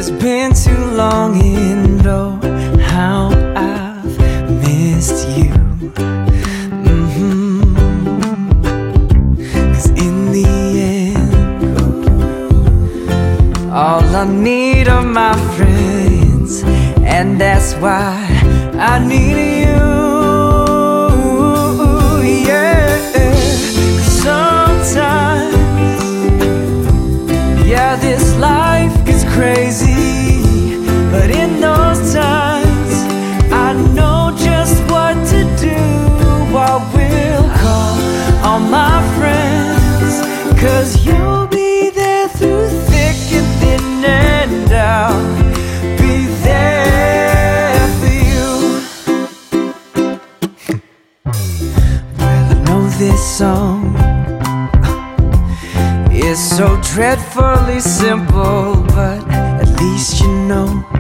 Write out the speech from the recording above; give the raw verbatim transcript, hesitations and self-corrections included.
it's been too long and oh, how I've missed you. Mm-hmm. 'Cause in the end, all I need are my friends, and that's why I need you. Yeah, sometimes, yeah, this life gets crazy, but in those times I know just what to do. I will call all my friends, 'cause you'll be there through thick and thin, and I'll be there for you. Well, I know this song is so dreadfully simple, but at least you know